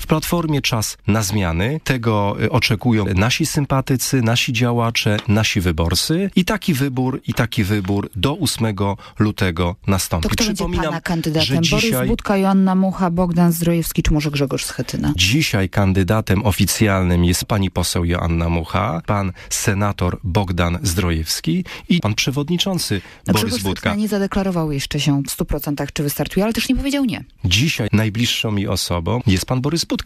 Platformie czas na zmiany. Tego oczekują nasi sympatycy, nasi działacze, nasi wyborcy. I taki wybór do 8 lutego nastąpi. To kto będzie pana kandydatem? Że dzisiaj... Borys Budka, Joanna Mucha, Bogdan Zdrojewski, czy może Grzegorz Schetyna? Dzisiaj kandydatem oficjalnym jest pani poseł Joanna Mucha, pan senator Bogdan Zdrojewski i pan przewodniczący Borys Grzegorz Budka. Schetyna nie zadeklarował jeszcze się w 100%, czy wystartuje, ale też nie powiedział nie. Dzisiaj najbliższą mi osobą jest pan Borys Budka.